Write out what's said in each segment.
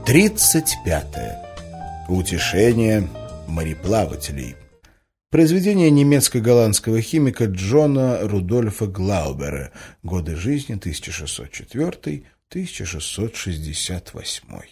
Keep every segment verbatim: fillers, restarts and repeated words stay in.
Тридцать пятое. Утешение мореплавателей. Произведение немецко-голландского химика Джона Рудольфа Глаубера. Годы жизни тысяча шестьсот четвёртый — тысяча шестьсот шестьдесят восьмой.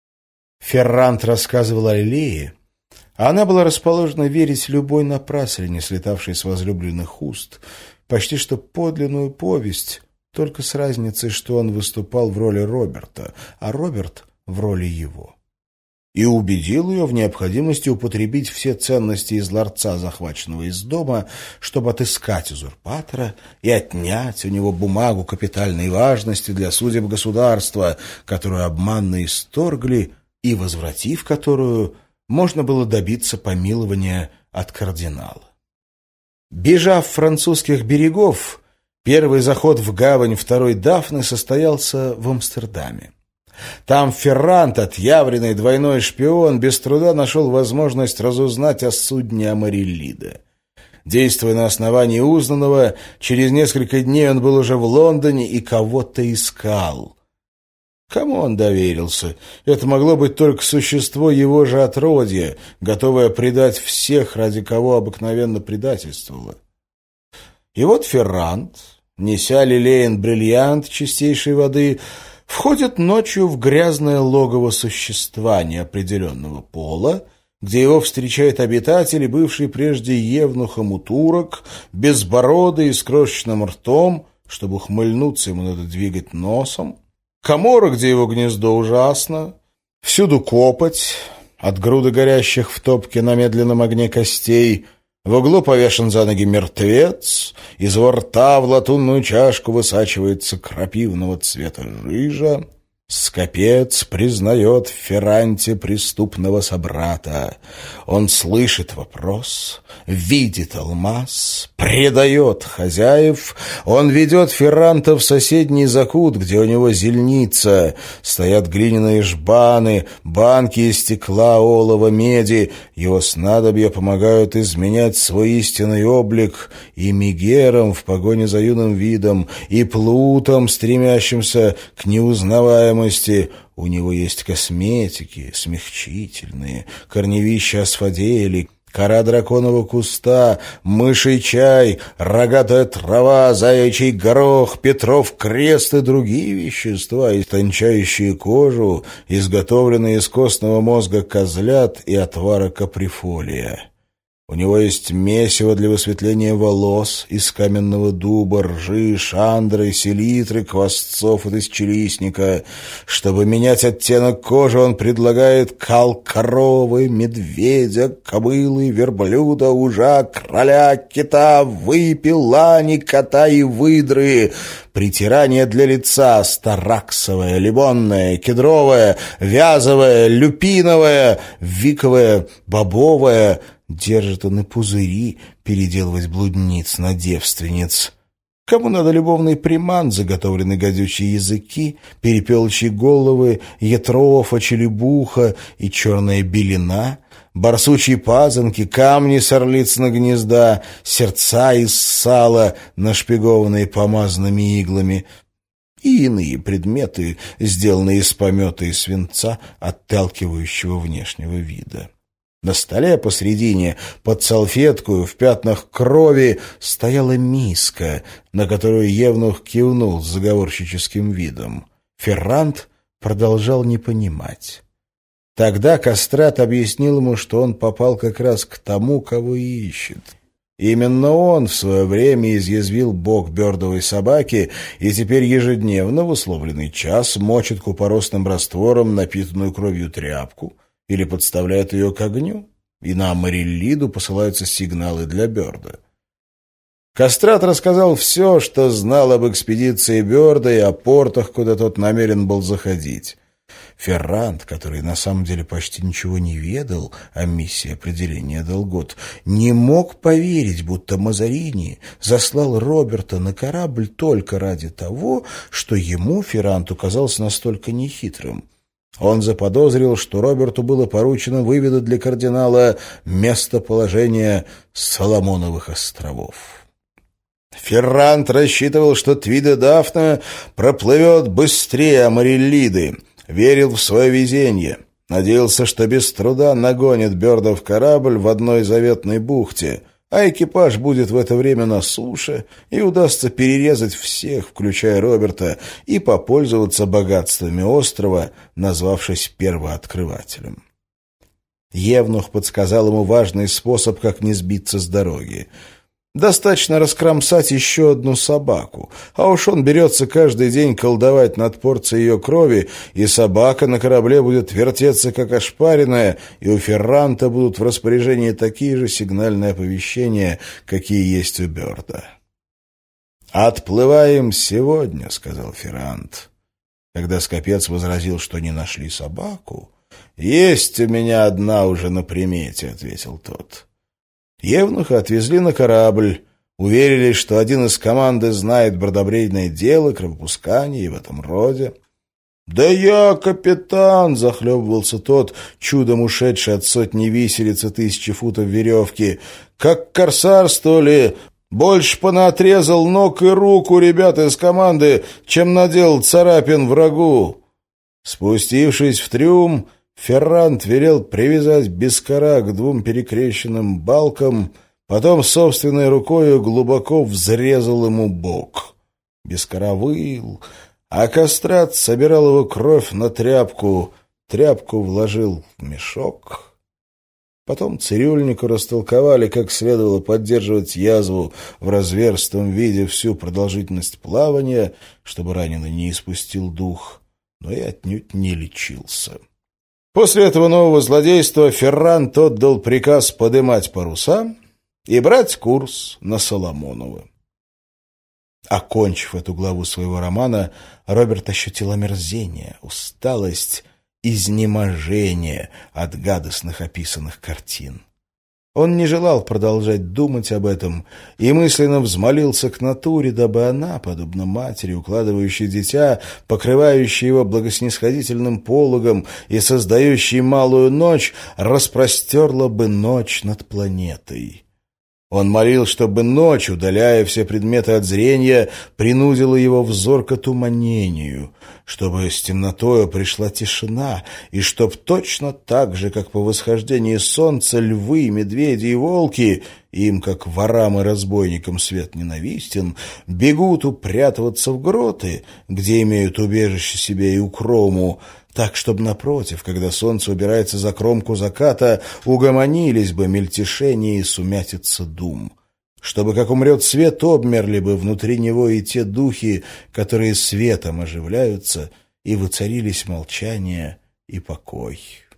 Феррант рассказывал о Лилее, а она была расположена верить любой напраслине, слетавшей с возлюбленных уст, почти что подлинную повесть, только с разницей, что он выступал в роли Роберта, а Роберт — в роли его. И убедил ее в необходимости употребить все ценности из ларца, захваченного из дома, чтобы отыскать узурпатора и отнять у него бумагу капитальной важности для судеб государства, которую обманно исторгли, и, возвратив которую, можно было добиться помилования от кардинала. Бежав французских берегов, первый заход в гавань второй Дафны состоялся в Амстердаме. Там Феррант, отъявленный двойной шпион, без труда нашел возможность разузнать о судне Амариллида. Действуя на основании узнанного, через несколько дней он был уже в Лондоне и кого-то искал. Кому он доверился? Это могло быть только существо его же отродья, готовое предать всех, ради кого обыкновенно предательствовало. И вот Феррант, неся лилеен бриллиант чистейшей воды, входит ночью в грязное логово существа неопределенного пола, где его встречает обитатель, бывший прежде евнухом у турок, безбородый и с крошечным ртом, чтобы ухмыльнуться, ему надо двигать носом, камора, где его гнездо, ужасно, всюду копоть, от груды горящих в топке на медленном огне костей. В углу повешен за ноги мертвец, из его рта в латунную чашку высачивается крапивного цвета жижа. Скопец признает в Ферранте преступного собрата. Он слышит вопрос, видит алмаз, предает хозяев. Он ведет Ферранта в соседний закут, где у него зельница. Стоят глиняные жбаны, банки из стекла, олова, меди. Его снадобья помогают изменять свой истинный облик и Мегерам в погоне за юным видом, и Плутом, стремящимся к неузнаваемости. У него есть косметики, смягчительные, корневища асфадели, кора драконового куста, мыший чай, рогатая трава, заячий горох, Петров крест и другие вещества, истончающие кожу, изготовленные из костного мозга козлят и отвара каприфолия. У него есть месиво для высветления волос из каменного дуба, ржи, шандры, селитры, квасцов и тысячелистника. Чтобы менять оттенок кожи, он предлагает кал коровы, медведя, кобылы, верблюда, ужа, кроля, кита, выпи, лани, кота и выдры. Притирание для лица стараксовое, лимонное, кедровое, вязовое, люпиновое, виковое, бобовое. Держит он и пузыри переделывать блудниц на девственниц. Кому надо любовный приман, заготовлены гадючие языки, перепелочьи головы, ятрофа, челебуха и черная белина, барсучьи пазанки, камни с орлицына гнезда, сердца из сала, нашпигованные помазанными иглами, и иные предметы, сделанные из помета и свинца, отталкивающего внешнего вида. На столе посредине, под салфеткою, в пятнах крови, стояла миска, на которую евнух кивнул с заговорщическим видом. Феррант продолжал не понимать. Тогда Кастрат объяснил ему, что он попал как раз к тому, кого ищет. Именно он в свое время изъязвил бог бёрдовой собаки и теперь ежедневно в условленный час мочит купоросным раствором напитанную кровью тряпку, или подставляют ее к огню, и на Амариллиду посылаются сигналы для Бёрда. Кастрат рассказал все, что знал об экспедиции Бёрда и о портах, куда тот намерен был заходить. Феррант, который на самом деле почти ничего не ведал о миссии определения долгот, не мог поверить, будто Мазарини заслал Роберта на корабль только ради того, что ему, Ферранту, казался настолько нехитрым. Он заподозрил, что Роберту было поручено выведать для кардинала местоположение Соломоновых островов. Феррант рассчитывал, что Твида-Дафна проплывет быстрее Амариллиды. верил в свое везение, надеялся, что без труда нагонит Бёрдов корабль в одной заветной бухте, а экипаж будет в это время на суше, и удастся перерезать всех, включая Роберта, и попользоваться богатствами острова, назвавшись первооткрывателем. Евнух подсказал ему важный способ, как не сбиться с дороги. Достаточно раскромсать еще одну собаку, а уж он берется каждый день колдовать над порцией ее крови, и собака на корабле будет вертеться, как ошпаренная, и у Ферранта будут в распоряжении такие же сигнальные оповещения, какие есть у Бёрда. «Отплываем сегодня», — сказал Феррант. Когда Скопец возразил, что не нашли собаку, «Есть у меня одна уже на примете», — ответил тот. Евнуха отвезли на корабль, уверились, что один из команды знает бродобрейное дело, кровопускание и в этом роде. «Да я капитан!» — захлебывался тот, чудом ушедший от сотни виселиц и тысячи футов веревки. «Как корсар, что ли? Больше понаотрезал ног и рук у ребят из команды, чем наделал царапин врагу». Спустившись в трюм, Феррант велел привязать Бескара к двум перекрещенным балкам, потом собственной рукою глубоко взрезал ему бок. Бескара выл, а Кастрат собирал его кровь на тряпку, тряпку вложил в мешок. Потом цирюльнику растолковали, как следовало поддерживать язву в разверстом виде всю продолжительность плавания, чтобы раненый не испустил дух, но и отнюдь не лечился. После этого нового злодейства Феррант отдал приказ подымать паруса и брать курс на Соломоново. Окончив эту главу своего романа, Роберт ощутил омерзение, усталость, изнеможение от гадостных описанных картин. Он не желал продолжать думать об этом и мысленно взмолился к натуре, дабы она, подобно матери, укладывающей дитя, покрывающей его благоснисходительным пологом и создающей малую ночь, распростерла бы ночь над планетой. Он молил, чтобы ночь, удаляя все предметы от зрения, принудила его взор к отуманению, чтобы с темнотою пришла тишина, и чтоб точно так же, как по восхождении солнца львы, медведи и волки, им, как ворам и разбойникам, свет ненавистен, бегут упрятываться в гроты, где имеют убежище себе и укрому, так, чтобы, напротив, когда солнце убирается за кромку заката, угомонились бы мельтешение и сумятица дум. Чтобы, как умрет свет, обмерли бы внутри него и те духи, которые светом оживляются, и воцарились молчание и покой.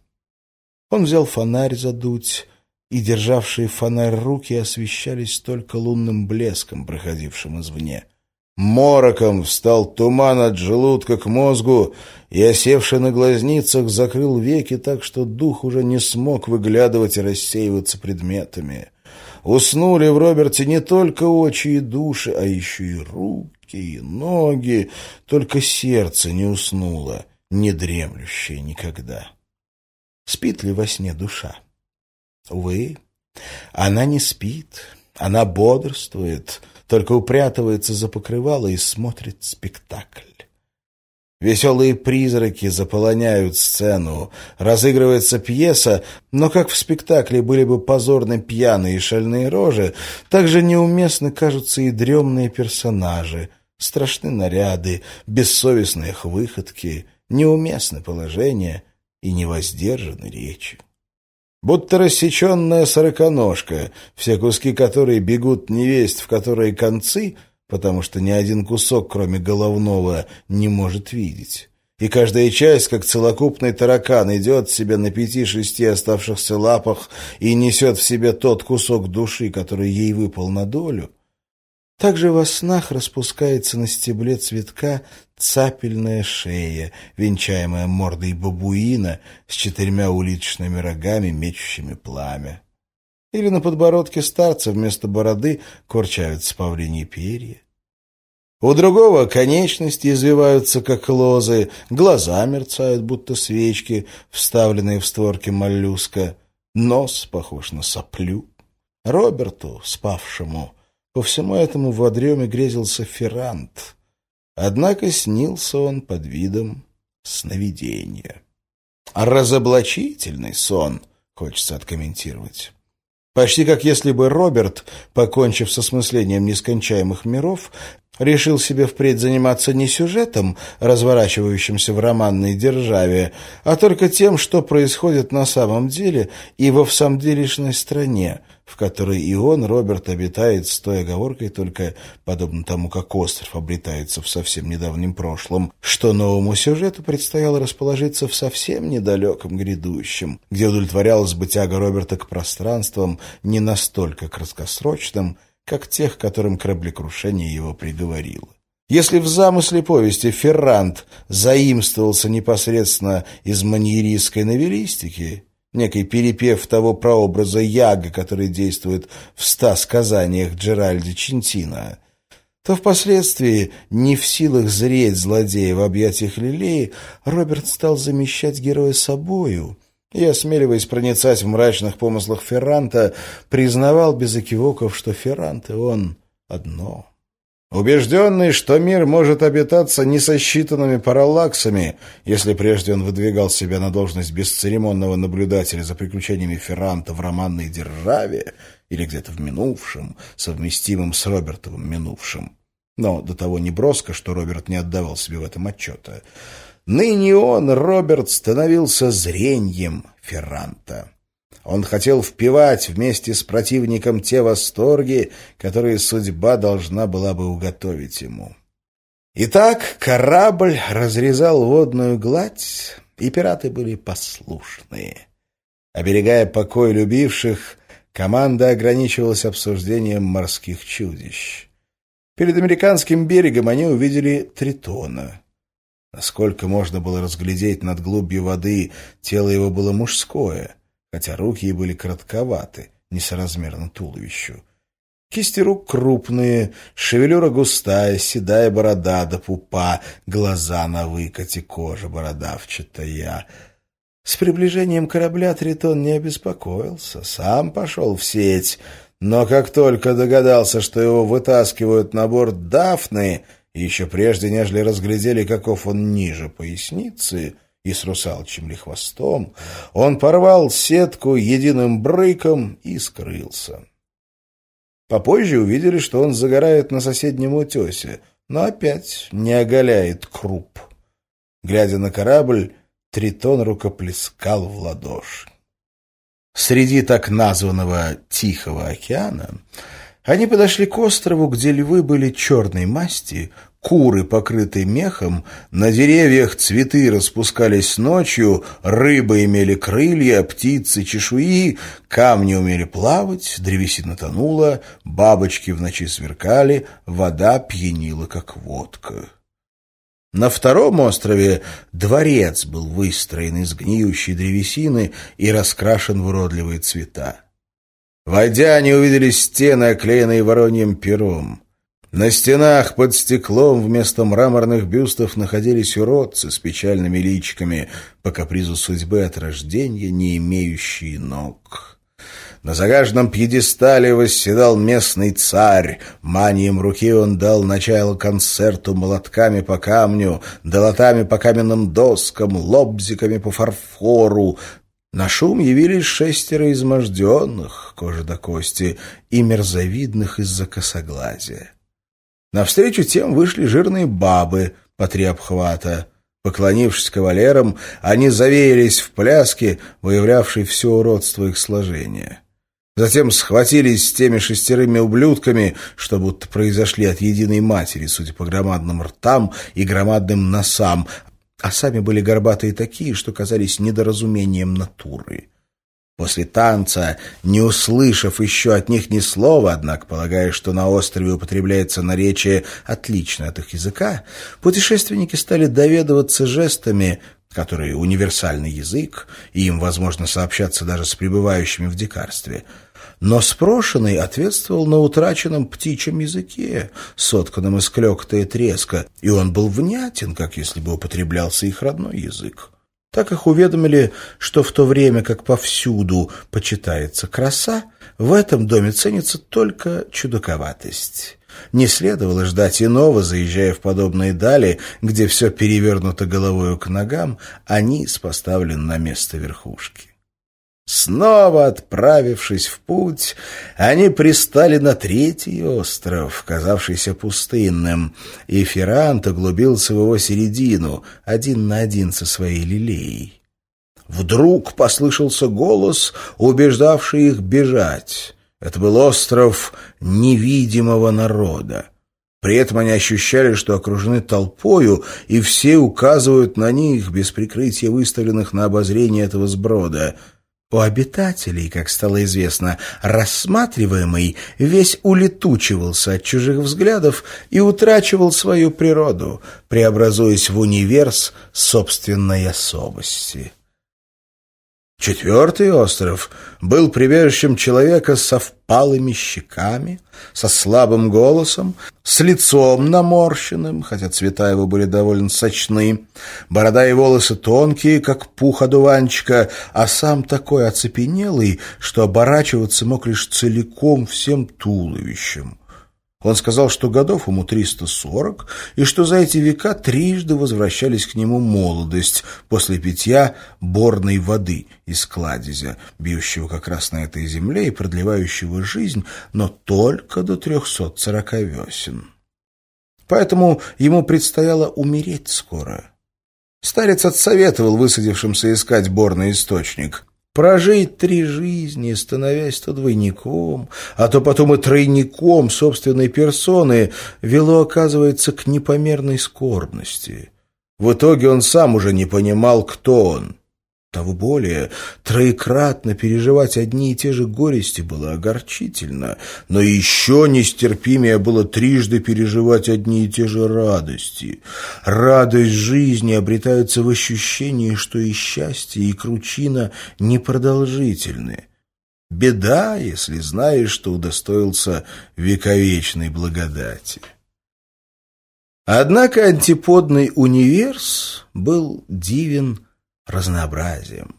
Он взял фонарь задуть, и державшие фонарь руки освещались только лунным блеском, проходившим извне. Мороком встал туман от желудка к мозгу, и, осевший на глазницах, закрыл веки так, что дух уже не смог выглядывать и рассеиваться предметами. Уснули в Роберте не только очи и души, а еще и руки, и ноги, только сердце не уснуло, не дремлющее никогда. Спит ли во сне душа? Увы, она не спит, она бодрствует, только упрятывается за покрывало и смотрит спектакль. Веселые призраки заполоняют сцену, разыгрывается пьеса, но как в спектакле были бы позорны пьяные и шальные рожи, так же неуместны кажутся и дремные персонажи, страшны наряды, бессовестные их выходки, неуместны положения и невоздержаны речи. Будто рассеченная сороконожка, все куски которой бегут невесть, в которые концы, потому что ни один кусок, кроме головного, не может видеть. И каждая часть, как целокупный таракан, идет себе на пяти-шести оставшихся лапах и несет в себе тот кусок души, который ей выпал на долю. Также во снах распускается на стебле цветка цапельная шея, венчаемая мордой бабуина с четырьмя улиточными рогами, мечущими пламя. Или на подбородке старца вместо бороды корчаются павлиньи перья. У другого конечности извиваются, как лозы, глаза мерцают, будто свечки, вставленные в створки моллюска, нос похож на соплю. Роберту, спавшему, по всему этому в дреме грезился Феррант. Однако снился он под видом сновидение. Разоблачительный сон, хочется откомментировать. Почти как если бы Роберт, покончив с осмыслением нескончаемых миров, решил себе впредь заниматься не сюжетом, разворачивающимся в романной державе, а только тем, что происходит на самом деле и во всамделишной стране, в которой и он, Роберт, обитает с той оговоркой только, подобно тому, как остров обретается в совсем недавнем прошлом, что новому сюжету предстояло расположиться в совсем недалеком грядущем, где удовлетворялась бы тяга Роберта к пространствам не настолько краткосрочным, как тех, которым кораблекрушение его приговорило. Если в замысле повести Феррант заимствовался непосредственно из маньеристской новеллистики, некий перепев того прообраза Яга, который действует в ста сказаниях Джеральди Чинтина, то впоследствии, не в силах зреть злодея в объятиях Лилеи, Роберт стал замещать героя собою и, осмеливаясь проницать в мрачных помыслах Ферранта, признавал без экивоков, что Феррант и он одно. Убежденный, что мир может обитаться несосчитанными параллаксами, если прежде он выдвигал себя на должность бесцеремонного наблюдателя за приключениями Ферранта в романной державе или где-то в минувшем, совместимом с Робертовым минувшим, но до того неброско, что Роберт не отдавал себе в этом отчета, ныне он, Роберт, становился зреньем Ферранта. Он хотел впивать вместе с противником те восторги, которые судьба должна была бы уготовить ему. Итак, корабль разрезал водную гладь, и пираты были послушные. Оберегая покой любивших, команда ограничивалась обсуждением морских чудищ. Перед американским берегом они увидели Тритона. Насколько можно было разглядеть над глубью воды, тело его было мужское, хотя руки и были коротковаты, несоразмерно туловищу. Кисти рук крупные, шевелюра густая, седая борода до пупа, глаза на выкате, кожа бородавчатая. С приближением корабля Тритон не обеспокоился, сам пошел в сеть, но как только догадался, что его вытаскивают на борт Дафны, еще прежде, нежели разглядели, каков он ниже поясницы и с русалочьим ли хвостом, он порвал сетку единым брыком и скрылся. Попозже увидели, что он загорает на соседнем утесе, но опять не оголяет круп. Глядя на корабль, Тритон рукоплескал в ладоши. Среди так названного Тихого океана они подошли к острову, где львы были черной масти, куры, покрытые мехом, на деревьях цветы распускались ночью, рыбы имели крылья, птицы — чешуи, камни умели плавать, древесина тонула, бабочки в ночи сверкали, вода пьянила, как водка. На втором острове дворец был выстроен из гниющей древесины и раскрашен в уродливые цвета. Войдя, они увидели стены, оклеенные вороньим пером. На стенах под стеклом вместо мраморных бюстов находились уродцы с печальными личиками, по капризу судьбы от рождения не имеющие ног. На загаженном пьедестале восседал местный царь. Манием руки он дал начало концерту молотками по камню, долотами по каменным доскам, лобзиками по фарфору. На шум явились шестеро изможденных, кожа до кости, и мерзавидных из-за косоглазия. Навстречу тем вышли жирные бабы по три обхвата. Поклонившись кавалерам, они завеялись в пляске, выявлявшей все уродство их сложения. Затем схватились с теми шестерыми ублюдками, что будто произошли от единой матери, судя по громадным ртам и громадным носам, а сами были горбатые такие, что казались недоразумением натуры. После танца, не услышав еще от них ни слова, однако полагая, что на острове употребляется наречие, отличное от их языка, путешественники стали доведываться жестами, которые универсальный язык, и им возможно сообщаться даже с пребывающими в дикарстве. Но спрошенный ответствовал на утраченном птичьем языке, сотканном из клёкота и треска, и он был внятен, как если бы употреблялся их родной язык. Так их уведомили, что в то время как повсюду почитается краса, в этом доме ценится только чудаковатость. Не следовало ждать иного, заезжая в подобные дали, где все перевернуто головою к ногам, а низ поставлен на место верхушки. Снова отправившись в путь, они пристали на третий остров, казавшийся пустынным, и Феррант углубился в его середину, один на один со своей Лилеей. Вдруг послышался голос, убеждавший их бежать. Это был остров невидимого народа. При этом они ощущали, что окружены толпою, и все указывают на них без прикрытия выставленных на обозрение этого сброда. У обитателей, как стало известно, рассматриваемый весь улетучивался от чужих взглядов и утрачивал свою природу, преобразуясь в универс собственной особости. Четвертый остров был прибежищем человека со впалыми щеками, со слабым голосом, с лицом наморщенным, хотя цвета его были довольно сочны, борода и волосы тонкие, как пух одуванчика, а сам такой оцепенелый, что оборачиваться мог лишь целиком всем туловищем. Он сказал, что годов ему триста сорок, и что за эти века трижды возвращались к нему молодость после питья борной воды из кладезя, бьющего как раз на этой земле и продлевающего жизнь, но только до трехсот сорока весен. Поэтому ему предстояло умереть скоро. Старец отсоветовал высадившимся искать борный источник — прожить три жизни, становясь то двойником, а то потом и тройником собственной персоны, вело, оказывается, к непомерной скорбности. В итоге он сам уже не понимал, кто он. Того более, троекратно переживать одни и те же горести было огорчительно, но еще нестерпимее было трижды переживать одни и те же радости. Радость жизни обретается в ощущении, что и счастье, и кручина непродолжительны. Беда, если знаешь, что удостоился вековечной благодати. Однако антиподный универс был дивен разнообразием.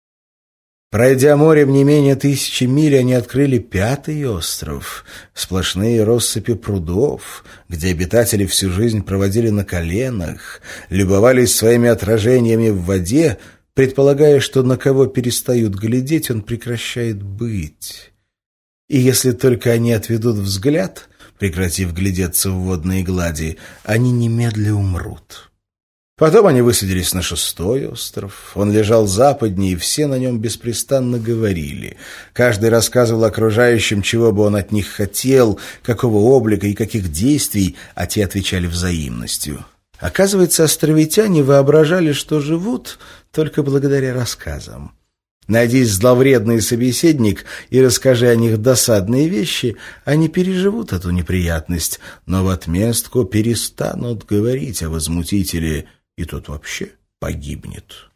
Пройдя морем не менее тысячи миль, они открыли пятый остров, сплошные россыпи прудов, где обитатели всю жизнь проводили на коленах, любовались своими отражениями в воде, предполагая, что на кого перестают глядеть, он прекращает быть. И если только они отведут взгляд, прекратив глядеться в водные глади, они немедля умрут. Потом они высадились на шестой остров. Он лежал западнее, и все на нем беспрестанно говорили. Каждый рассказывал окружающим, чего бы он от них хотел, какого облика и каких действий, а те отвечали взаимностью. Оказывается, островитяне воображали, что живут только благодаря рассказам. Найдись зловредный собеседник и расскажи о них досадные вещи, они переживут эту неприятность, но в отместку перестанут говорить о возмутителе, и тот вообще погибнет.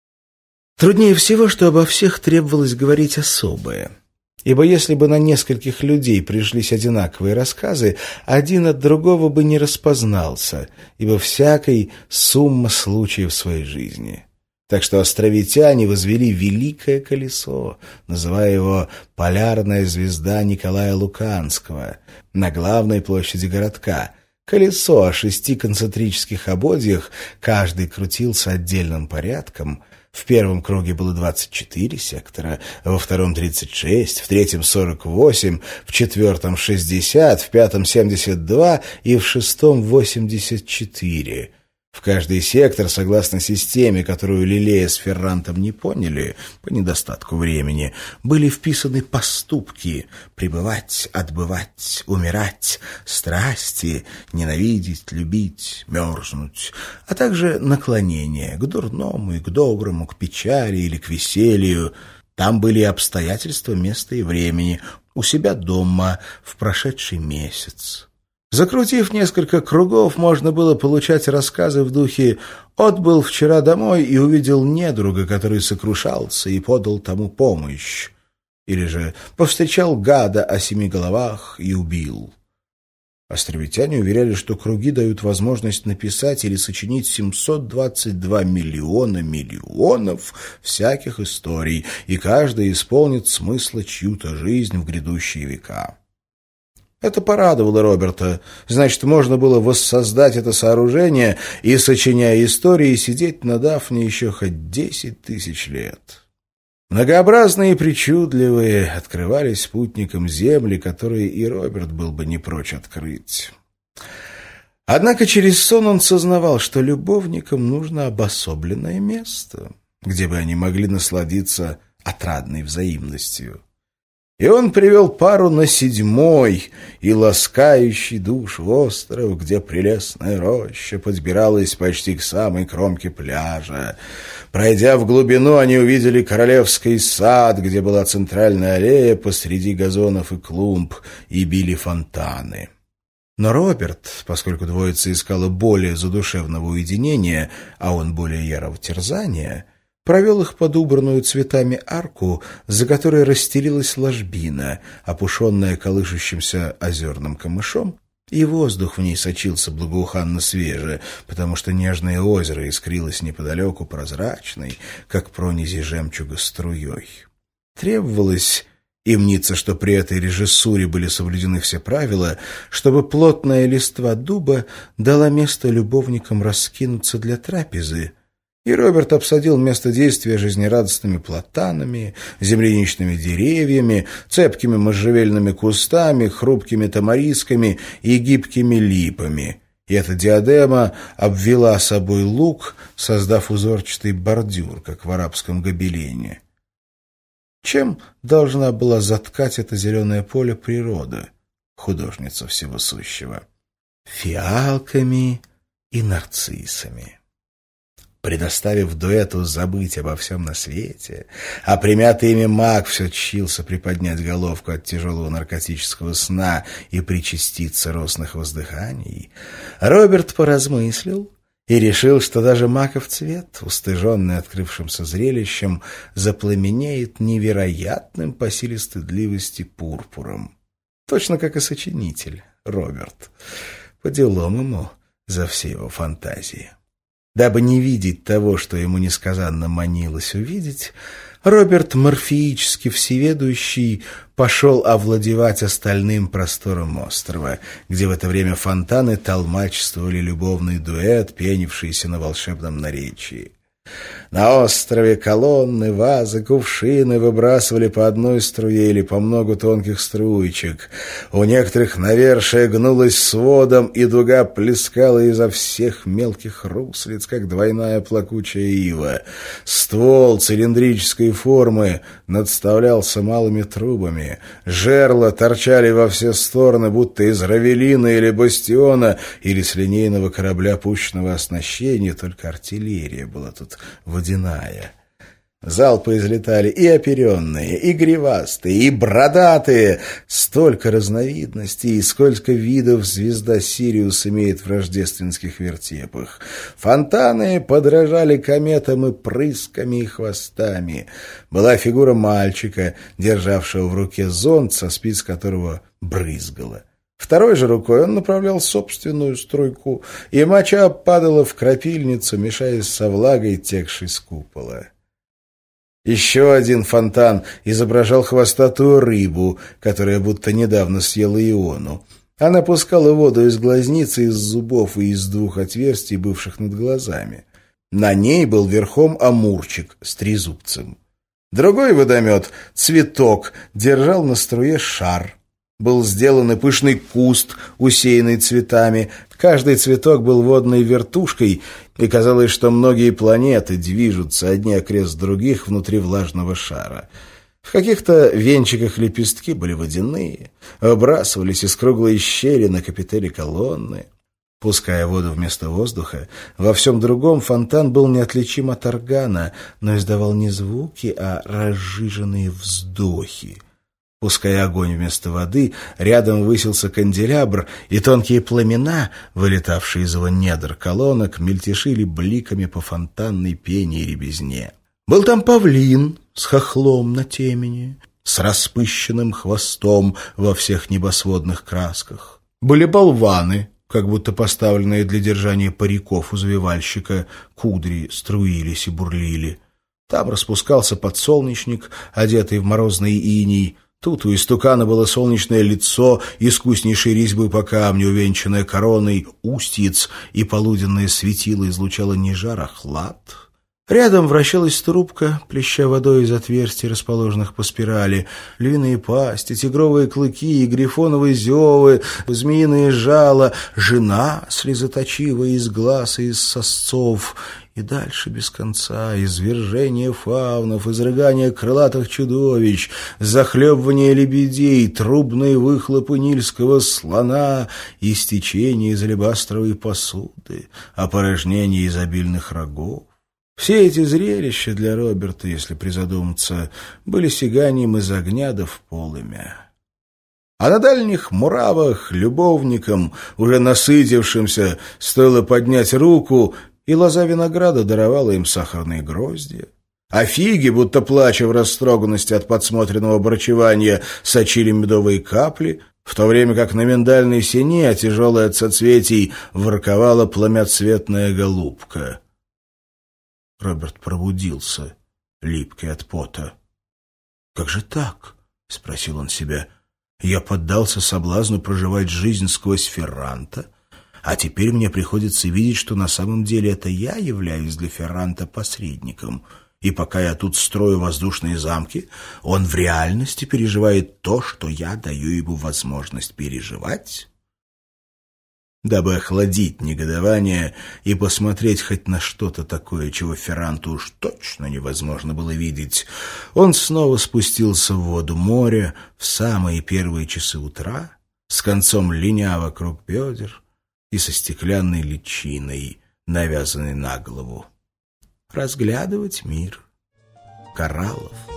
Труднее всего, что обо всех требовалось говорить особое. Ибо если бы на нескольких людей пришлись одинаковые рассказы, один от другого бы не распознался, ибо всякой сумма случаев в своей жизни. Так что островитяне возвели великое колесо, называя его «Полярная звезда Николая Луканского», на главной площади городка. Колесо о шести концентрических ободьях, каждый крутился отдельным порядком. В первом круге было двадцать четыре сектора, во втором тридцать шесть, в третьем сорок восемь, в четвертом шестьдесят, в пятом семьдесят два и в шестом восемьдесят четыре. В каждый сектор, согласно системе, которую Лилея с Феррантом не поняли по недостатку времени, были вписаны поступки: пребывать, отбывать, умирать, страсти, ненавидеть, любить, мерзнуть, а также наклонения к дурному и к доброму, к печали или к веселью. Там были обстоятельства места и времени, у себя дома, в прошедший месяц. Закрутив несколько кругов, можно было получать рассказы в духе «Отбыл вчера домой и увидел недруга, который сокрушался и подал тому помощь», или же «Повстречал гада о семи головах и убил». Островитяне уверяли, что круги дают возможность написать или сочинить семьсот двадцать два миллиона миллионов всяких историй, и каждая исполнит смысла чью-то жизнь в грядущие века. Это порадовало Роберта. Значит, можно было воссоздать это сооружение и, сочиняя истории, сидеть на Дафне еще хоть десять тысяч лет. Многообразные и причудливые открывались спутникам земли, которые и Роберт был бы не прочь открыть. Однако через сон он сознавал, что любовникам нужно обособленное место, где бы они могли насладиться отрадной взаимностью. И он привел пару на седьмой и ласкающий душу остров, где прелестная роща подбиралась почти к самой кромке пляжа. Пройдя в глубину, они увидели королевский сад, где была центральная аллея посреди газонов и клумб, и били фонтаны. Но Роберт, поскольку двоица искала более задушевного уединения, а он более ярого терзания, провел их под убранную цветами арку, за которой расстелилась ложбина, опушенная колышущимся озерным камышом, и воздух в ней сочился благоуханно свеже, потому что нежное озеро искрилось неподалеку прозрачной, как пронизи жемчуга, струей. Требовалось, и мнится, что при этой режиссуре были соблюдены все правила, чтобы плотная листва дуба дала место любовникам раскинуться для трапезы, и Роберт обсадил место действия жизнерадостными платанами, земляничными деревьями, цепкими можжевельными кустами, хрупкими тамарисками и гибкими липами. И эта диадема обвела собой луг, создав узорчатый бордюр, как в арабском гобелене. Чем должна была заткать это зеленое поле природа, художница всего сущего? Фиалками и нарциссами. Предоставив дуэту забыть обо всем на свете, а примятый ими маг все тщился приподнять головку от тяжелого наркотического сна и причаститься росных воздыханий, Роберт поразмыслил и решил, что даже маков цвет, устыженный открывшимся зрелищем, запламенеет невероятным по силе стыдливости пурпуром. Точно как и сочинитель Роберт. По делам ему за все его фантазии. Дабы не видеть того, что ему несказанно манилось увидеть, Роберт, морфеически всеведущий, пошел овладевать остальным простором острова, где в это время фонтаны толмачествовали любовный дуэт, пенившийся на волшебном наречии. На острове колонны, вазы, кувшины выбрасывали по одной струе или по много тонких струйчик. У некоторых навершие гнулось сводом, и дуга плескала изо всех мелких руслиц, как двойная плакучая ива. Ствол цилиндрической формы надставлялся малыми трубами. Жерла торчали во все стороны, будто из равелина или бастиона, или с линейного корабля пушечного оснащения, только артиллерия была тут водяная. Залпы излетали и оперенные, и гривастые, и бродатые. Столько разновидностей и сколько видов звезда Сириус имеет в рождественских вертепах. Фонтаны подражали кометам и прысками, и хвостами. Была фигура мальчика, державшего в руке зонт, со спиц которого брызгало. Второй же рукой он направлял собственную струйку, и моча падала в крапильницу, мешаясь со влагой, текшей с купола. Еще один фонтан изображал хвостатую рыбу, которая будто недавно съела Иону. Она пускала воду из глазницы, из зубов и из двух отверстий, бывших над глазами. На ней был верхом амурчик с трезубцем. Другой водомет, цветок, держал на струе шар. Был сделан и пышный куст, усеянный цветами. Каждый цветок был водной вертушкой, и казалось, что многие планеты движутся одни окрест других внутри влажного шара. В каких-то венчиках лепестки были водяные, выбрасывались из круглой щели на капители колонны. Пуская воду вместо воздуха, во всем другом фонтан был неотличим от органа, но издавал не звуки, а разжиженные вздохи. Пуская огонь вместо воды, рядом высился канделябр, и тонкие пламена, вылетавшие из его недр колонок, мельтешили бликами по фонтанной пене и рябизне. Был там павлин с хохлом на темени, с распыщенным хвостом во всех небосводных красках. Были болваны, как будто поставленные для держания париков у завивальщика, кудри струились и бурлили. Там распускался подсолнечник, одетый в морозный иней. Тут у истукана было солнечное лицо, искуснейшей резьбы по камню, увенчанное короной устьиц, и полуденное светило излучало не жар, а хлад. Рядом вращалась трубка, плеща водой из отверстий, расположенных по спирали. Львиные пасти, тигровые клыки, грифоновые зевы, змеиные жало, жена слезоточивая из глаз и из сосцов. И дальше без конца извержение фавнов, изрыгание крылатых чудовищ, захлебывание лебедей, трубные выхлопы нильского слона, истечение из алебастровой посуды, опорожнение изобильных рогов. Все эти зрелища для Роберта, если призадуматься, были сиганием из огня да в полымя. А на дальних муравах любовникам, уже насытившимся, стоило поднять руку, и лоза винограда даровала им сахарные гроздья. А фиги, будто плача в растроганности от подсмотренного борчевания, сочили медовые капли, в то время как на миндальной сене, тяжелой от соцветий, ворковала пламяцветная голубка. Роберт пробудился, липкий от пота. «Как же так?» — спросил он себя. «Я поддался соблазну проживать жизнь сквозь Ферранта, а теперь мне приходится видеть, что на самом деле это я являюсь для Ферранта посредником, и пока я тут строю воздушные замки, он в реальности переживает то, что я даю ему возможность переживать». Дабы охладить негодование и посмотреть хоть на что-то такое, чего Ферранту уж точно невозможно было видеть, он снова спустился в воду моря в самые первые часы утра, с концом линя вокруг бедер и со стеклянной личиной, навязанной на голову. Разглядывать мир кораллов.